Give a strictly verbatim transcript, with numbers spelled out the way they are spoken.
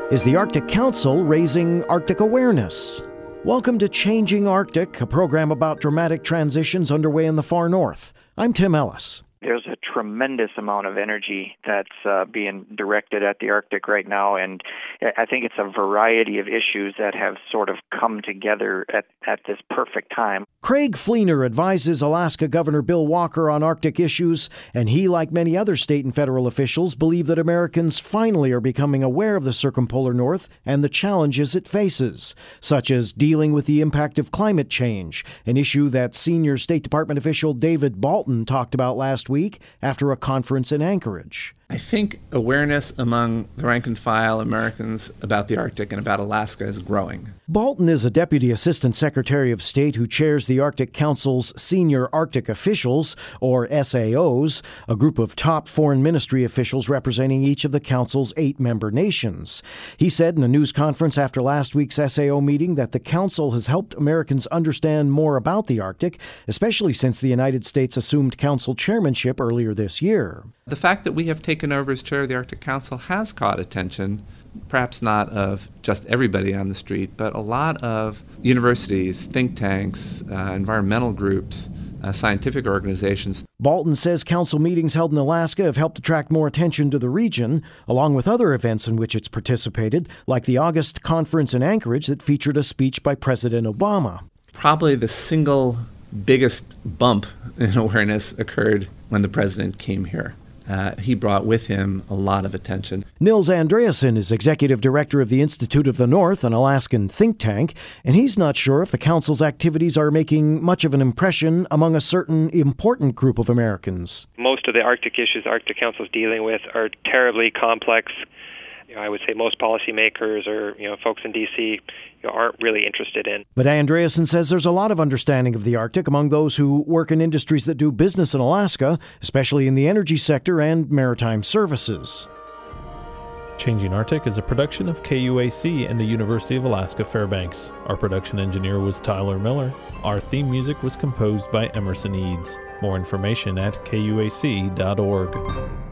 Is the Arctic Council raising Arctic awareness? Welcome to Changing Arctic, a program about dramatic transitions underway in the far north. I'm Tim Ellis. There's a tremendous amount of energy that's uh, being directed at the Arctic right now, and I think it's a variety of issues that have sort of come together at, at this perfect time. Craig Fleener advises Alaska Governor Bill Walker on Arctic issues, and he, like many other state and federal officials, believe that Americans finally are becoming aware of the circumpolar North and the challenges it faces, such as dealing with the impact of climate change, an issue that senior State Department official David Balton talked about last week after a conference in Anchorage. I think awareness among the rank and file Americans about the Arctic and about Alaska is growing. Balton is a Deputy Assistant Secretary of State who chairs the Arctic Council's Senior Arctic Officials, or S A Os, a group of top foreign ministry officials representing each of the Council's eight member nations. He said in a news conference after last week's S A O meeting that the Council has helped Americans understand more about the Arctic, especially since the United States assumed Council chairmanship earlier this year. The fact that we have taken over as chair of the Arctic Council has caught attention, perhaps not of just everybody on the street, but a lot of universities, think tanks, uh, environmental groups, uh, scientific organizations. Balton says council meetings held in Alaska have helped attract more attention to the region, along with other events in which it's participated, like the August conference in Anchorage that featured a speech by President Obama. Probably the single biggest bump in awareness occurred when the president came here. Uh, he brought with him a lot of attention. Nils Andreasen is executive director of the Institute of the North, an Alaskan think tank, and he's not sure if the council's activities are making much of an impression among a certain important group of Americans. Most of the Arctic issues the Arctic Council is dealing with are terribly complex. You know, I would say most policymakers or you know folks in D C you know, aren't really interested in. But Andreasen says there's a lot of understanding of the Arctic among those who work in industries that do business in Alaska, especially in the energy sector and maritime services. Changing Arctic is a production of K U A C and the University of Alaska Fairbanks. Our production engineer was Tyler Miller. Our theme music was composed by Emerson Eads. More information at K U A C dot org.